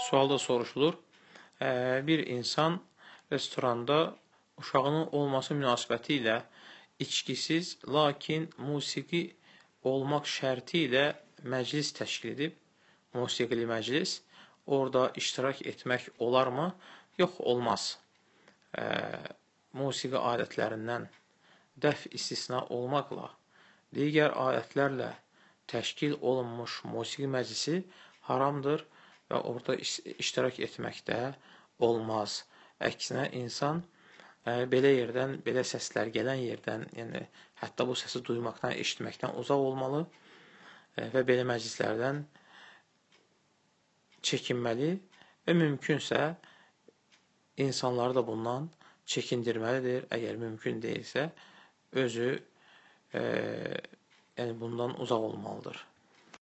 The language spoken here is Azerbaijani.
Sualda soruşulur. Bir insan restoranda uşağının olması münasibəti ilə içkisiz, lakin musiqi olmaq şərti ilə məclis təşkil edib, musiqili məclis, orada iştirak etmək olarmı? Yox, olmaz. Musiqi alətlərindən dəf istisna olmaqla, digər alətlərlə təşkil olunmuş musiqi məclisi haramdır və orada iştirak etmək də olmaz. Əksinə, insan belə yerdən, belə səslər gələn yerdən, yəni hətta bu səsi duymaqdan, eşitməkdən uzaq olmalı və belə məclislərdən çəkinməli və mümkünsə insanları da bundan çəkindirməlidir. Əgər mümkün deyilsə, özü yəni bundan uzaq olmalıdır.